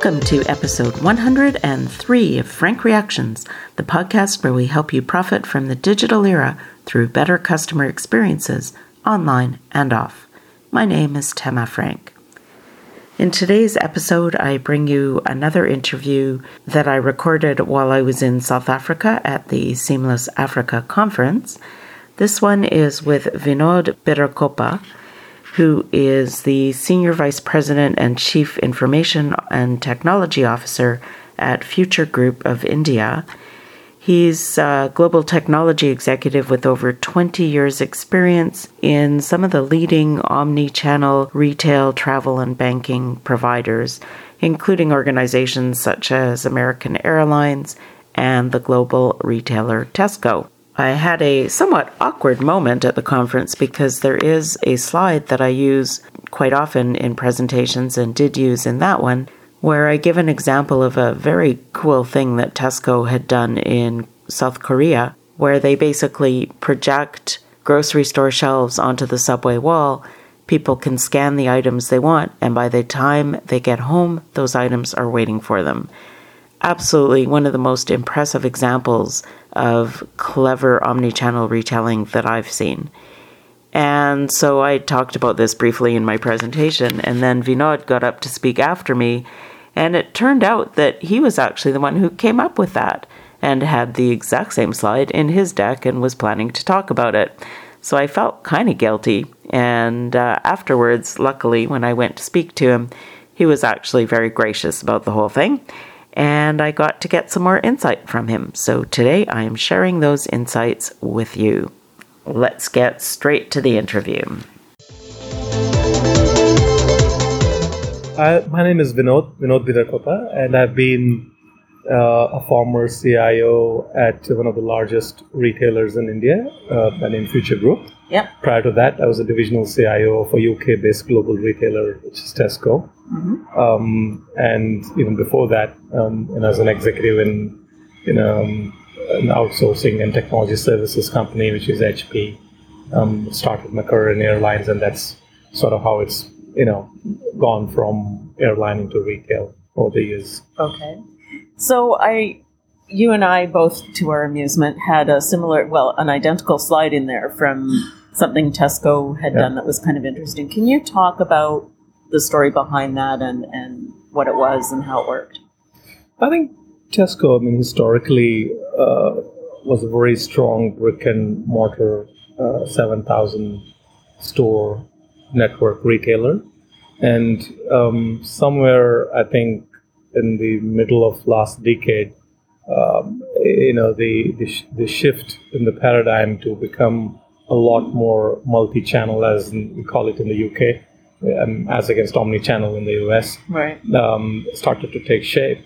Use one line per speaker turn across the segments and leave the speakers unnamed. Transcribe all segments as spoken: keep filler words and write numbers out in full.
Welcome to episode one hundred three of Frank Reactions, the podcast where we help you profit from the digital era through better customer experiences, online and off. My name is Tema Frank. In today's episode, I bring you another interview that I recorded while I was in South Africa at the Seamless Africa Conference. This one is with Vinod Birakopa, who is the Senior Vice President and Chief Information and Technology Officer at Future Group of India. He's a global technology executive with over twenty years experience in some of the leading omni-channel retail, travel, and banking providers, including organizations such as American Airlines and the global retailer Tesco. I had a somewhat awkward moment at the conference because there is a slide that I use quite often in presentations and did use in that one, where I give an example of a very cool thing that Tesco had done in South Korea, where they basically project grocery store shelves onto the subway wall. People can scan the items they want, and by the time they get home, those items are waiting for them. Absolutely one of the most impressive examples of clever omnichannel retailing that I've seen. And so I talked about this briefly in my presentation, and then Vinod got up to speak after me, and it turned out that he was actually the one who came up with that and had the exact same slide in his deck and was planning to talk about it. So I felt kind of guilty, and uh, afterwards, luckily, when I went to speak to him, he was actually very gracious about the whole thing. And I got to get some more insight from him. So today I am sharing those insights with you. Let's get straight to the interview.
Uh, my name is Vinod, Vinod Birakopa, and I've been uh, a former C I O at one of the largest retailers in India, uh, named Future Group.
Yep.
Prior to that, I was a divisional C I O for U K-based global retailer, which is Tesco. Mm-hmm. Um, and even before that, um, you know, as an executive in, in um, an outsourcing and technology services company, which is H P, um, started my career in airlines, and that's sort of how it's, you know, gone from airline into retail over the years.
Okay. So I, you and I both, to our amusement, had a similar, well, an identical slide in there from something Tesco had yeah. done that was kind of interesting. Can you talk about the story behind that and, and what it was and how it worked?
I think Tesco, I mean, historically uh, was a very strong brick and mortar uh, seven thousand store network retailer. And um, somewhere, I think, in the middle of last decade, um, you know, the, the, sh- the shift in the paradigm to become a lot more multi-channel, as in, we call it in the U K, Um, as against omni-channel in the U S,
right.
um, started to take shape.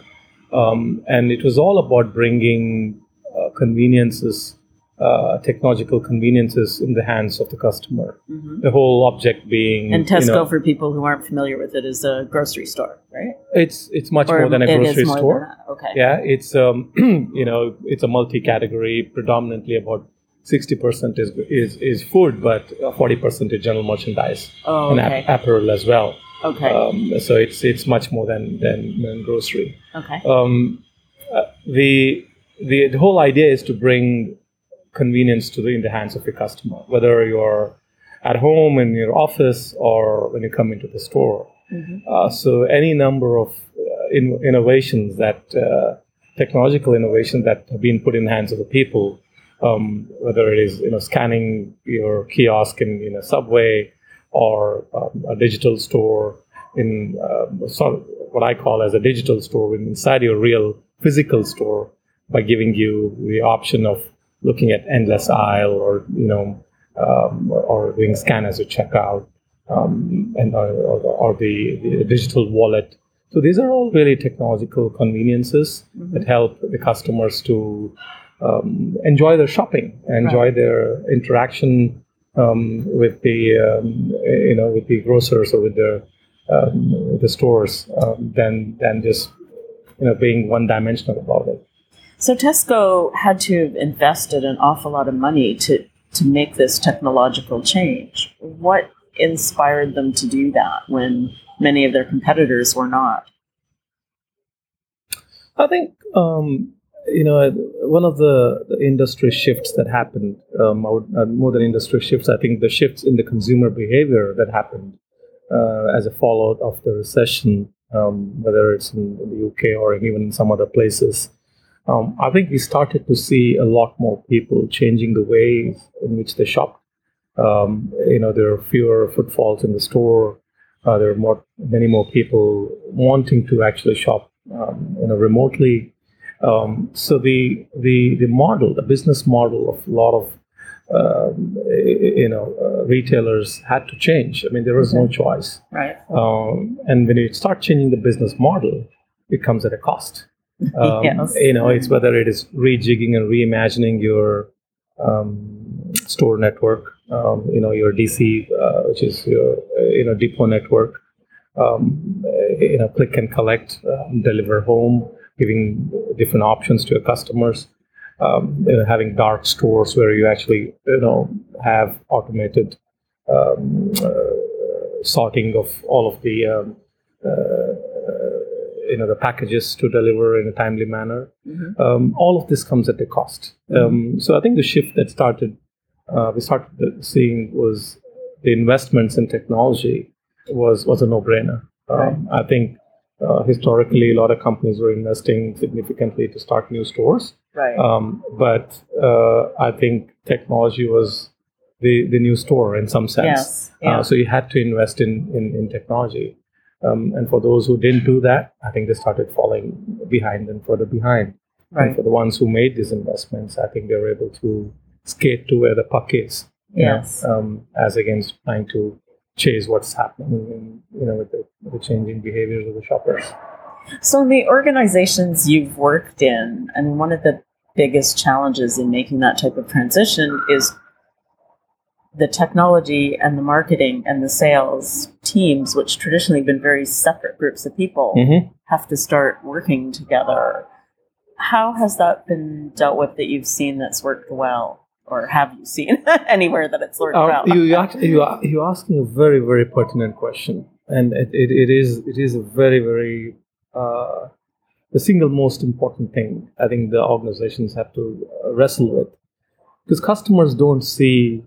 Um, and it was all about bringing uh, conveniences, uh, technological conveniences in the hands of the customer. Mm-hmm. The whole object being...
And Tesco,
you know,
for people who aren't familiar with it, is a grocery store, right?
It's it's much
or
more than a grocery
more
store.
Than that. Okay.
Yeah, it's, um, you know, it's a multi-category, predominantly about sixty percent is, is is food, but forty percent is general merchandise
oh,
and
okay.
ap- apparel as well.
Okay.
Um, so it's it's much more than than, than grocery.
Okay.
Um, uh, the, the the whole idea is to bring convenience to the in the hands of your customer, whether you're at home, in your office, or when you come into the store. Mm-hmm. Uh, so any number of uh, in, innovations that uh, technological innovations that have been put in the hands of the people. Um, whether it is, you know, scanning your kiosk in, in a subway or um, a digital store in uh, sort of what I call as a digital store inside your real physical store, by giving you the option of looking at endless aisle or, you know, um, or doing scan as you check out, um, and or, or, or the, the digital wallet. So these are all really technological conveniences mm-hmm. that help the customers to Um, enjoy their shopping, enjoy right. their interaction um, with the um, you know with the grocers or with the um, with the stores um, than than just you know being one dimensional about it.
So Tesco had to have invested an awful lot of money to to make this technological change. What inspired them to do that when many of their competitors were not?
I think, um, you know, one of the, the industry shifts that happened, um, I would, uh, more than industry shifts, I think the shifts in the consumer behavior that happened uh, as a fallout of the recession, um, whether it's in, in the U K or even in some other places. Um, I think we started to see a lot more people changing the ways in which they shop. Um, you know, there are fewer footfalls in the store. Uh, there are more, many more people wanting to actually shop, um, you know, remotely. Um, so the the the model, the business model of a lot of um, you know uh, retailers had to change. I mean, there was
Okay.
no choice.
Right.
Um, and when you start changing the business model, it comes at a cost. Um,
Yes.
You know, it's whether it is rejigging and reimagining your um, store network, um, you know, your D C, uh, which is your uh, you know depot network, um, you know, click and collect, um, deliver home, giving different options to your customers. Um, you know, having dark stores where you actually you know have automated um, uh, sorting of all of the um, uh, you know the packages to deliver in a timely manner.
Mm-hmm.
Um, all of this comes at a cost. Um, so I think the shift that started uh, we started seeing was the investments in technology was was a no-brainer. Um, I think uh, historically a lot of companies were investing significantly to start new stores.
Right.
Um, but uh, I think technology was the, the new store in some sense.
Yes. Yeah.
Uh, so you had to invest in, in, in technology. Um, and for those who didn't do that, I think they started falling behind and further behind.
Right.
And for the ones who made these investments, I think they were able to skate to where the puck is. you
Yes.
know, um, as against trying to chase what's happening in, you know, with the, with the changing behaviors of the shoppers.
So in the organizations you've worked in, I mean, one of the biggest challenges in making that type of transition is the technology and the marketing and the sales teams, which traditionally have been very separate groups of people,
Mm-hmm.
have to start working together. How has that been dealt with that you've seen that's worked well? Or have you seen anywhere that it's worked
Uh,
well?
you ask, you are you asking a very very pertinent question, and it, it, it is it is a very very uh, the single most important thing I think the organizations have to uh, wrestle with, because customers don't see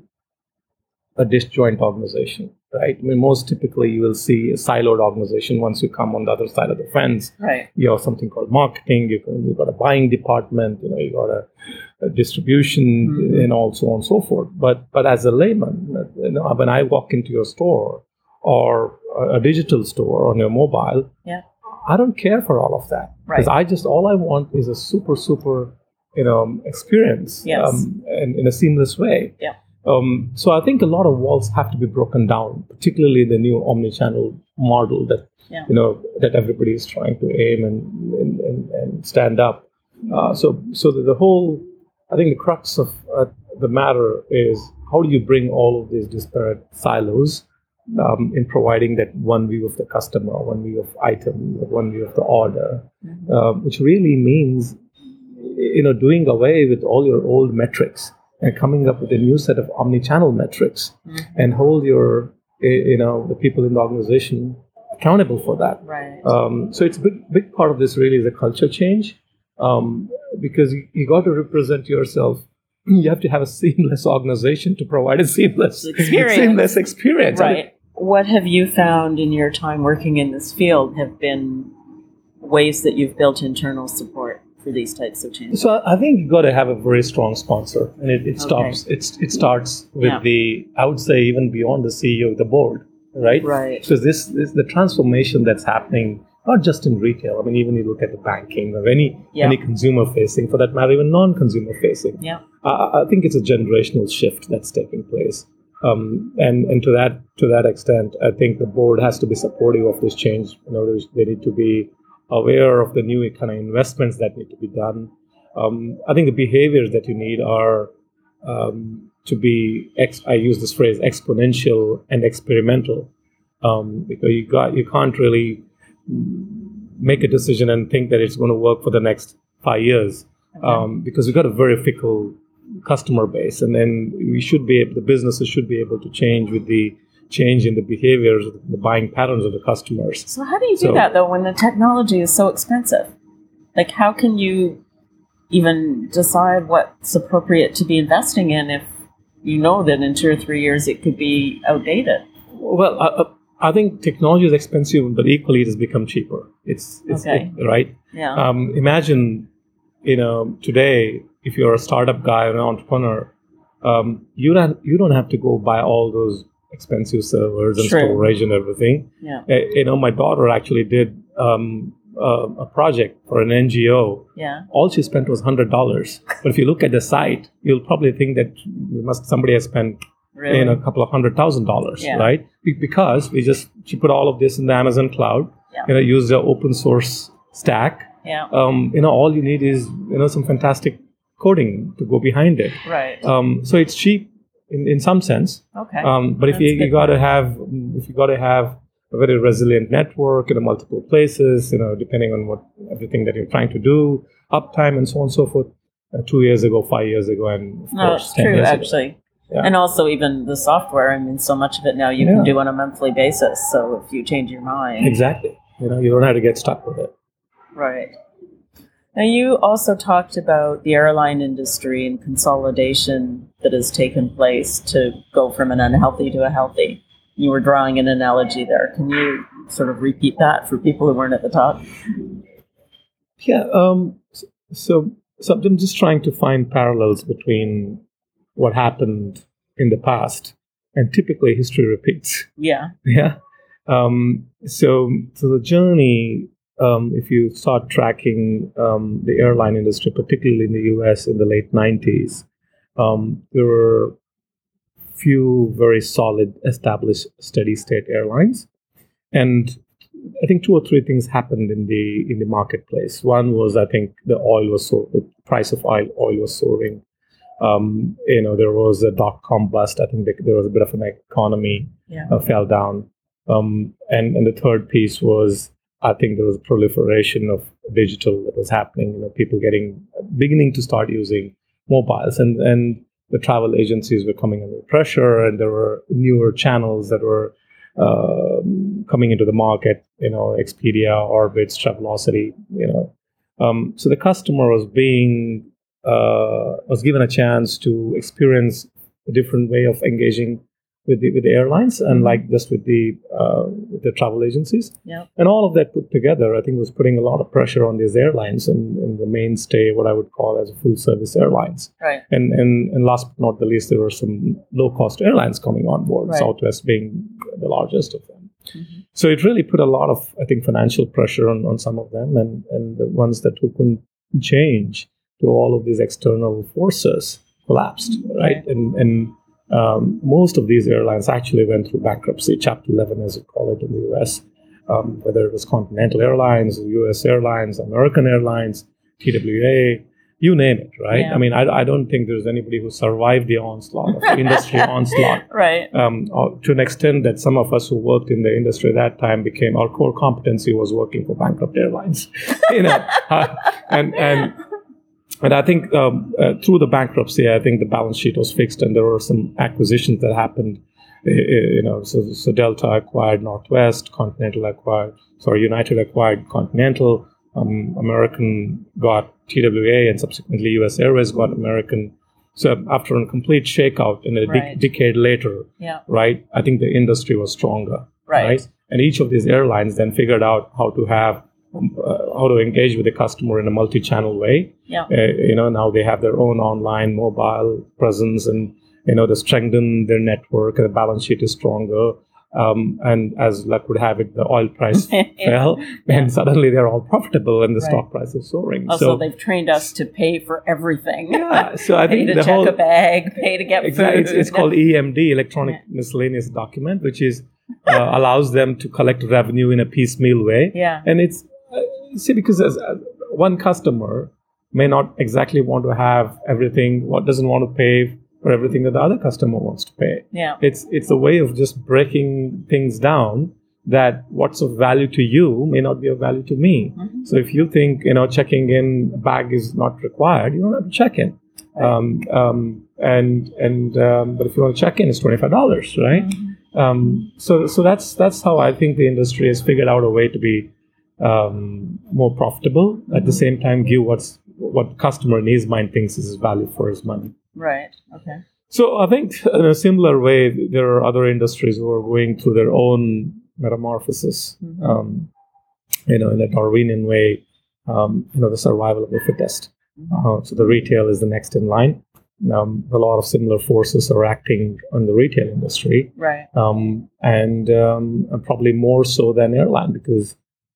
a disjoint organization, right? I mean, most typically you will see a siloed organization. Once you come on the other side of the fence,
Right.
you have something called marketing. You can, you've got a buying department. You know, you got a, a distribution,
Mhm.
and all so on and so forth. But but as a layman, you know, when I walk into your store or a, a digital store on your mobile,
Yeah.
I don't care for all of that, because
Right.
I just all I want is a super super you know experience,
Yes.
um, in, in a seamless way.
Yeah.
Um, so I think a lot of walls have to be broken down, particularly the new omni-channel model that
Yeah.
you know that everybody is trying to aim and and, and, and stand up. Uh, so so the, the whole, I think the crux of uh, the matter is how do you bring all of these disparate silos um, in providing that one view of the customer, one view of item, one view of the order,
Mhm.
um, which really means you know doing away with all your old metrics and coming up with a new set of omni-channel metrics,
Mhm.
and hold your eh, you know the people in the organization accountable for that.
Right.
Um, so it's a big big part of this really is a culture change, um, because you, you got to represent yourself. You have to have a seamless organization to provide a seamless
Experience.
seamless experience. I mean,
Right. What have you found in your time working in this field have been ways that you've built internal support for these types of changes?
So I I think you got to have a very strong sponsor, and it, it stops. It's it starts with
Yeah.
the I would say even beyond the C E O of the board, right?
Right.
So this this the transformation that's happening not just in retail. I mean, even you look at the banking or any
Yeah.
any consumer facing, for that matter, even non-consumer facing.
Yeah.
I, I think it's a generational shift that's taking place, um, and and to that to that extent, I think the board has to be supportive of this change. You know, there's, they need to be aware of the new kind of investments that need to be done. Um, I think the behaviors that you need are um, to be, ex- I use this phrase, exponential and experimental, um, because you got you can't really make a decision and think that it's going to work for the next five years, um, because we've got a very fickle customer base, and then we should be able, the businesses should be able to change with the change in the behaviors, the buying patterns of the customers.
So how do you do
So-
that though when the technology is so expensive? Like, how can you even decide what's appropriate to be investing in if you know that in two or three years it could be outdated?
Well, I, I think technology is expensive, but equally it has become cheaper. It's, it's
okay.
it, right.
Yeah.
Um, imagine, you know, today if you're a startup guy or an entrepreneur, um, you don't you don't have to go buy all those expensive servers and
True.
storage and everything.
Yeah.
Uh, you know, my daughter actually did um, uh, a project for an N G O.
Yeah.
All she spent was one hundred dollars. But if you look at the site, you'll probably think that we must somebody has spent
Really?
you know, a couple of hundred thousand dollars,
Yeah.
right? Be- Because we just she put all of this in the Amazon cloud.
Yeah.
You know, use the open source stack.
Yeah.
Um, you know, all you need is you know some fantastic coding to go behind it.
Right.
Um, so it's cheap in, in some sense.
Okay.
Um, but if
That's
you, you
good.
got to have if you got to have a very resilient network in multiple places, you know, depending on what everything that you're trying to do, uptime and so on and so forth. Uh, two years ago, five years ago, and of
No,
course,
it's
ten
true,
years ago.
actually.
Yeah.
And also even the software, I mean, so much of it now you
Yeah.
can do on a monthly basis. So if you change your mind.
Exactly. You know, you don't have to get stuck with it.
Right. Now, you also talked about the airline industry and consolidation that has taken place to go from an unhealthy to a healthy. You were drawing an analogy there. Can you sort of repeat that for people who weren't at the top?
Yeah. Um, so, so I'm just trying to find parallels between what happened in the past, and typically history repeats.
Yeah.
Yeah. Um, so, so the journey, um, if you start tracking um, the airline industry, particularly in the U S in the late nineties, um, there were few very solid, established, steady-state airlines, and I think two or three things happened in the in the marketplace. One was, I think, the oil was so the price of oil oil was soaring. Um, you know, there was a dot-com bust. I think there was a bit of an economy
Yeah.
uh, fell down. Um, and, and the third piece was, I think there was a proliferation of digital that was happening. You know, people getting beginning to start using mobiles, and, and the travel agencies were coming under pressure, and there were newer channels that were uh, coming into the market. You know, Expedia, Orbitz, Travelocity. You know, um, so the customer was being uh, was given a chance to experience a different way of engaging with the with the airlines, unlike just with the uh, with the travel agencies.
Yeah.
And all of that put together, I think, was putting a lot of pressure on these airlines, and, and the mainstay, what I would call as full service airlines.
Right.
And and and last but not the least, there were some low cost airlines coming on board,
Right.
Southwest being the largest of them.
Mm-hmm.
So it really put a lot of, I think, financial pressure on, on some of them, and, and the ones that who couldn't change to all of these external forces collapsed, right?
Right.
And and um, most of these airlines actually went through bankruptcy, Chapter eleven, as we call it in the U S, um, whether it was Continental Airlines, U S Airlines, American Airlines, T W A, you name it, right?
Yeah.
I mean, I, I don't think there's anybody who survived the onslaught of the industry onslaught.
Right.
Um, uh, to an extent that some of us who worked in the industry at that time became, our core competency was working for bankrupt airlines, you know, uh, and and and I think um, uh, through the bankruptcy, I think the balance sheet was fixed, and there were some acquisitions that happened. Uh, you know, so so Delta acquired Northwest, Continental acquired, sorry, United acquired Continental, um, American got T W A, and subsequently U S Airways got American. So after a complete shakeout, and a
Right.
de- decade later,
Yeah.
right, I think the industry was stronger,
Right.
And each of these airlines then figured out how to have um, uh, how to engage with the customer in a multi-channel way.
Yeah.
Uh, you know, now they have their own online mobile presence, and you know, they strengthen their network, and the balance sheet is stronger. Um, and as luck would have it, the oil price fell, and suddenly they're all profitable, and the
Right.
stock price is soaring.
Also,
so
they've trained us to pay for everything.
yeah, so I
Pay
think
to
the
check
whole
a bag, pay to get
exactly,
food.
it's, it's called E M D, Electronic
Yeah.
Miscellaneous Document, which is uh, allows them to collect revenue in a piecemeal way.
Yeah.
And it's uh, see, because as, uh, one customer may not exactly want to have everything, what doesn't want to pay for everything that the other customer wants to pay.
Yeah.
It's it's a way of just breaking things down, that what's of value to you may not be of value to me.
Mhm.
So if you think, you know, checking in a bag is not required, you don't have to check in.
Right.
Um, um, and and um, but if you want to check in, it's twenty-five dollars, right?
Mhm.
Um, so so that's that's how I think the industry has figured out a way to be um, more profitable. Mm-hmm. At the same time, give what's what customer in his mind thinks is value for his money.
Right. Okay.
So I think in a similar way, there are other industries who are going through their own metamorphosis. Mm-hmm. Um, you know, in a Darwinian way, um, you know, the survival of the fittest. Mm-hmm. Uh, so the retail is the next in line. Um, a lot of similar forces are acting on the retail industry,
right?
Um, and um, probably more so than airline because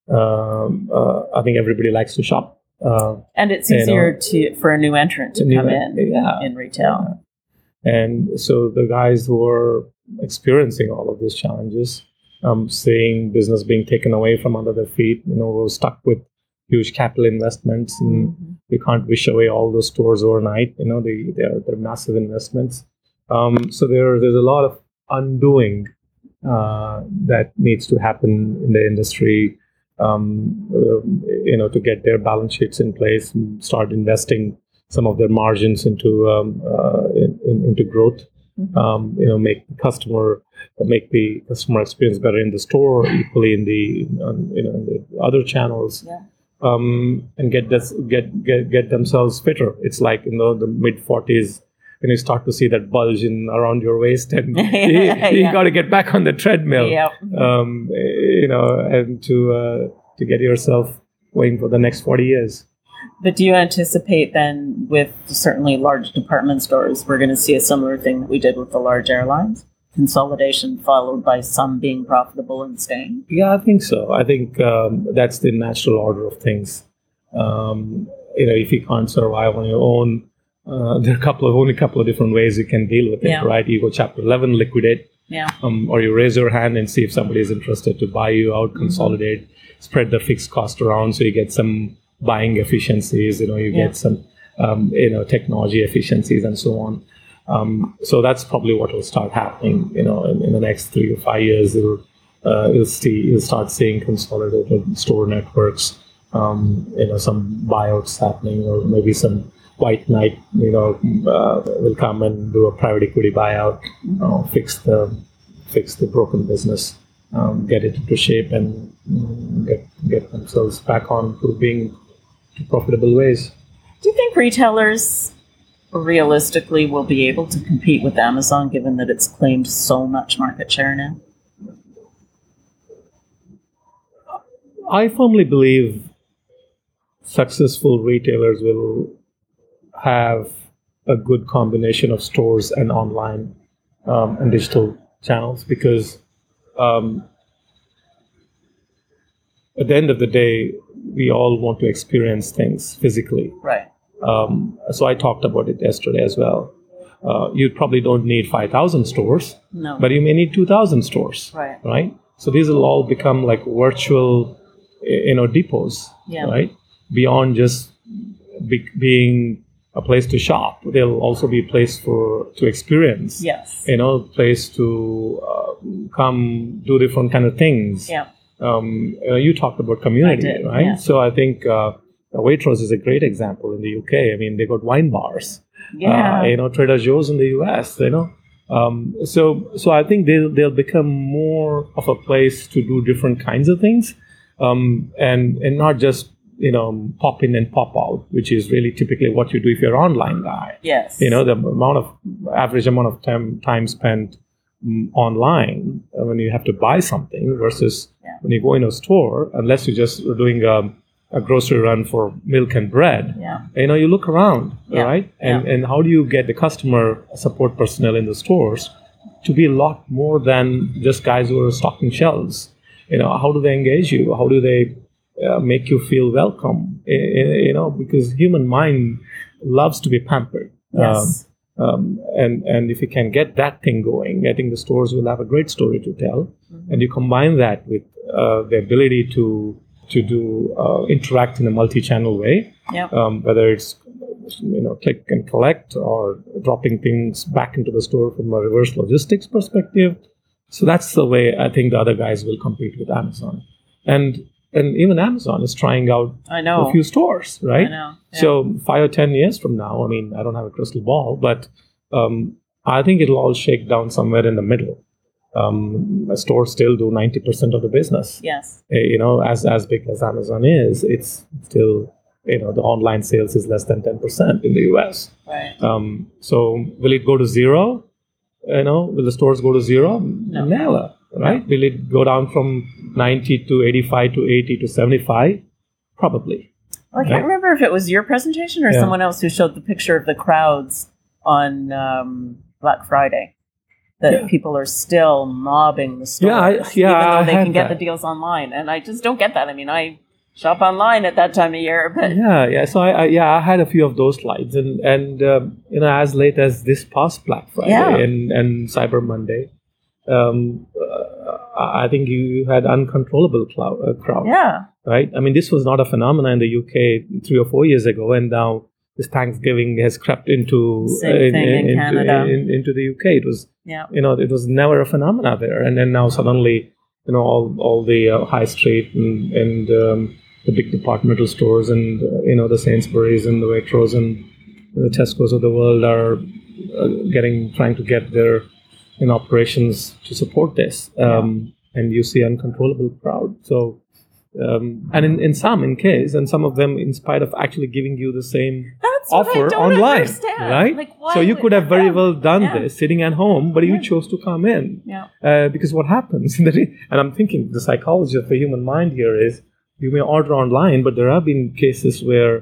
um, uh, I think everybody likes to shop, uh,
and it's easier you know, to for a new entrant to come in
yeah,
in retail.
Yeah. And so the guys who are experiencing all of these challenges, um, seeing business being taken away from under their feet, you know, we're stuck with huge capital investments, and mm-hmm. you can't wish away all those stores overnight. You know, they they're they're massive investments. Um, so there there's a lot of undoing uh, that needs to happen in the industry. Um, uh, you know, to get their balance sheets in place and start investing some of their margins into um, uh, in, in, into growth. Mm-hmm. Um, you know, make the customer make the customer experience better in the store, equally in the um, you know in the other channels.
Yeah.
Um, and get this, get get get themselves fitter. It's like you know the mid forties when you start to see that bulge in around your waist, and you,
yeah.
you got to get back on the treadmill.
Yep.
Um, you know, and to uh, to get yourself going for the next forty years.
But do you anticipate then, with certainly large department stores, we're going to see a similar thing that we did with the large airlines? Consolidation followed by some being profitable and staying?
Yeah, I think so. I think um, that's the natural order of things. Um, you know, if you can't survive on your own, uh, there are a couple of only a couple of different ways you can deal with it,
yeah.
right? You go Chapter eleven, liquidate,
yeah,
um, or you raise your hand and see if somebody is interested to buy you out, consolidate, mm-hmm. spread the fixed cost around, so you get some buying efficiencies. You know, you
yeah.
get some um, you know technology efficiencies and so on. Um, so that's probably what will start happening, you know, in, in the next three to five years. You'll, uh, you'll see, you'll start seeing consolidated store networks, um, you know, some buyouts happening, or maybe some white knight, you know, uh, will come and do a private equity buyout, uh, fix the fix the broken business, um, get it into shape, and um, get get themselves back on to being to profitable ways.
Do you think retailers realistically will be able to compete with Amazon, given that it's claimed so much market share now?
I firmly believe successful retailers will have a good combination of stores and online um, and digital channels, because um, at the end of the day, we all want to experience things physically.
Right.
Um, so I talked about it yesterday as well. Uh, you probably don't need five thousand stores,
no.
but you may need two thousand stores,
right?
Right. So these will all become like virtual, you know, depots,
yeah.
right? Beyond just be- being a place to shop, they'll also be a place for to experience.
Yes.
You know, place to uh, come do different kind of things.
Yeah.
Um, uh, you talked about community,
I did,
right?
Yeah.
So I think. Uh, Waitrose is a great example in the U K. I mean, they got wine bars.
Yeah.
Uh, you know, Trader Joe's in the U S. You know, um, so so I think they'll they'll become more of a place to do different kinds of things, um, and and not just you know pop in and pop out, which is really typically what you do if you're an online guy.
Yes.
You know, the amount of average amount of time time spent um, online uh, when you have to buy something versus
yeah.
when you go in a store, unless you're just doing a a grocery run for milk and bread,
yeah.
you know, you look around,
yeah.
right? And
yeah.
and how do you get the customer support personnel in the stores to be a lot more than just guys who are stocking shelves? You know, how do they engage you? How do they uh, make you feel welcome? You know, because human mind loves to be pampered.
Yes.
Um, um, and, and if you can get that thing going, I think the stores will have a great story to tell. Mm-hmm. And you combine that with uh, the ability to to do uh, interact in a multi-channel way,
yep.
um, whether it's you know click and collect or dropping things back into the store from a reverse logistics perspective. So that's the way I think the other guys will compete with Amazon, and and even Amazon is trying out
I know.
a few stores, right?
I know. Yeah.
So five or ten years from now, I mean, I don't have a crystal ball, but um, I think it'll all shake down somewhere in the middle. Um, stores still do ninety percent of the business.
Yes.
Uh, You know, as as big as Amazon is, it's still, you know, the online sales is less than ten percent in the U S.
Right.
Um, so will it go to zero? You know, will the stores go to zero?
No.
Never, right? Will it go down from ninety to eighty-five to eighty to seventy-five? Probably.
Well, I can't
Right.
remember if it was your presentation or
Yeah.
someone else who showed the picture of the crowds on um, Black Friday. That
Yeah.
people are still mobbing the stores,
Yeah, I- yeah,
even though
I
they
had
can get
that.
the deals online. And I just don't get that. I mean, I shop online at that time of year, but
Yeah, yeah. So I, I yeah, I had a few of those slides, and and um, you know, as late as this past Black Friday
Yeah.
and and Cyber Monday, um, uh, I think you had uncontrollable cloud, uh, crowd.
yeah,
Right. I mean, this was not a phenomenon in the U K three or four years ago, and now this Thanksgiving has crept into
Same thing in
into,
Canada.
in- into the U K. It was
yeah,
you know, it was never a phenomena there, and then now suddenly, you know, all all the uh, high street and and um, the big departmental stores and uh, you know the Sainsbury's and the Waitrose and the Tesco's of the world are uh, getting trying to get their in operations to support this, um, and you see uncontrollable crowd. So. Um, and in, in some, in case, and some of them, in spite of actually giving you the same
that's what I
offer
don't
online,
understand.
right?
Like, why
So you
would-
could have very
yeah,
well done
yeah.
this sitting at home, but you
Yeah.
chose to come in.
Yeah,
Uh, because what happens, and I'm thinking the psychology of the human mind here is you may order online, but there have been cases where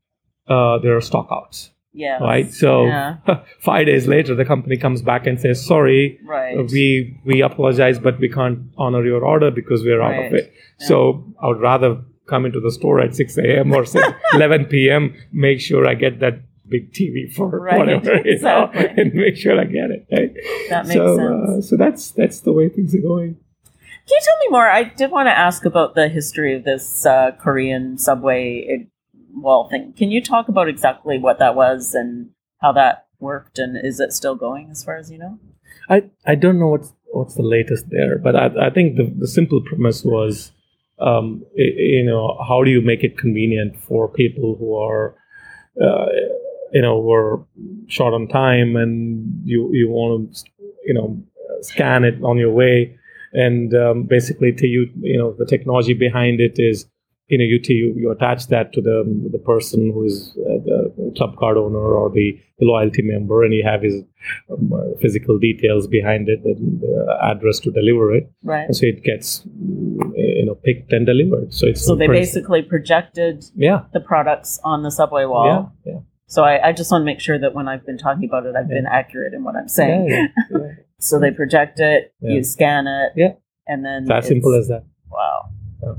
uh, there are stockouts,
yeah,
right? So
yeah.
five days later, the company comes back and says, sorry,
right,
uh, we we apologize, but we can't honor your order because we're out
Right.
of it.
Yeah.
So I would rather come into the store at six a.m. or say eleven p.m., make sure I get that big T V for
Right,
whatever, you know,
exactly.
and make sure I get it. Right?
That makes
so,
sense.
Uh, so that's that's the way things are going.
Can you tell me more? I did want to ask about the history of this uh, Korean subway it, wall thing. Can you talk about exactly what that was and how that worked, and is it still going as far as you know?
I, I don't know what's what's the latest there, but I, I think the, the simple premise was, um, i- you know, how do you make it convenient for people who are, uh, you know, who are short on time and you you want to, you know, scan it on your way, and um, basically to you, you know, the technology behind it is, you know, you you, you attach that to the the person who is uh, the club card owner or the, the loyalty member, and you have his um, uh, physical details behind it, and the address to deliver it,
Right.
and so it gets mm, you know picked and delivered. So it's
So they
pretty-
basically projected
yeah
the products on the subway wall.
yeah yeah
So I, I just want to make sure that when I've been talking about it, I've
Yeah.
been accurate in what I'm saying.
yeah, yeah, yeah.
So they project it,
Yeah.
you scan it,
Yeah.
and then
It's as
it's-
simple as that.
wow.
Yeah.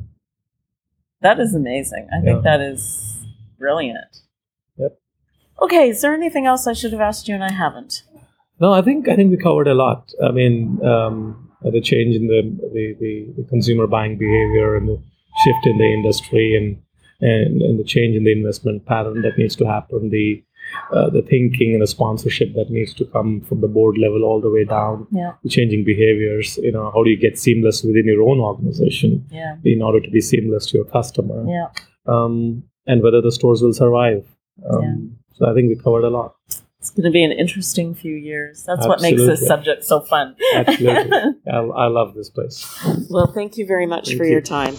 That is amazing. I think
Yeah.
that is brilliant.
Yep.
Okay, is there anything else I should have asked you and I haven't?
No, I think I think we covered a lot. I mean, um, the change in the, the, the, the consumer buying behavior and the shift in the industry and, and and the change in the investment pattern that needs to happen, the uh, the thinking and the sponsorship that needs to come from the board level all the way down,
Yeah.
the changing behaviors. You know, how do you get seamless within your own organization
Yeah.
in order to be seamless to your customer?
Yeah.
Um, and whether the stores will survive. Um, So I think we covered a lot.
It's going to be an interesting few years. That's what makes this
Absolutely.
subject so fun.
Absolutely. I, I love this place.
Well, thank you very much
Thank
for
you.
your time.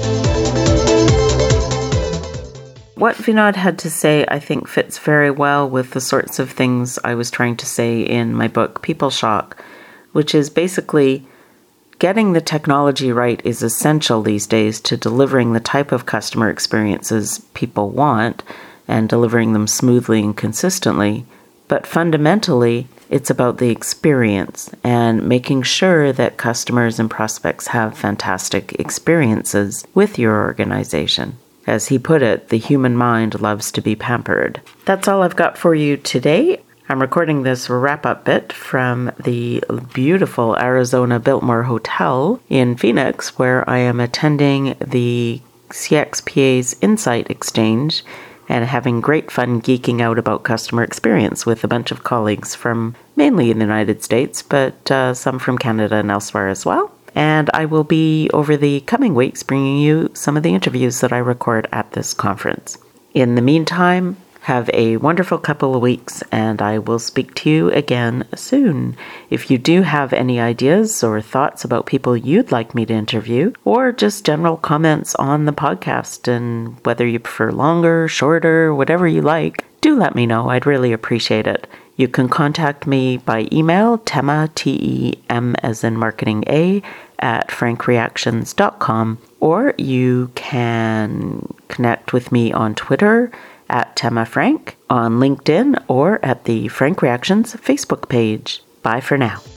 What Vinod had to say, I think, fits very well with the sorts of things I was trying to say in my book, People Shock, which is basically getting the technology right is essential these days to delivering the type of customer experiences people want and delivering them smoothly and consistently. But fundamentally, it's about the experience and making sure that customers and prospects have fantastic experiences with your organization. As he put it, the human mind loves to be pampered. That's all I've got for you today. I'm recording this wrap-up bit from the beautiful Arizona Biltmore Hotel in Phoenix, where I am attending the C X P A's Insight Exchange and having great fun geeking out about customer experience with a bunch of colleagues from mainly in the United States, but uh, some from Canada and elsewhere as well. And I will be, over the coming weeks, bringing you some of the interviews that I record at this conference. In the meantime, Have a wonderful couple of weeks, and I will speak to you again soon. If you do have any ideas or thoughts about people you'd like me to interview, or just general comments on the podcast and whether you prefer longer, shorter, whatever you like, do let me know. I'd really appreciate it. You can contact me by email, Tema, T E M as in marketing A, at frank reactions dot com, or you can connect with me on Twitter at Tema Frank, on LinkedIn, or at the Frank Reactions Facebook page. Bye for now.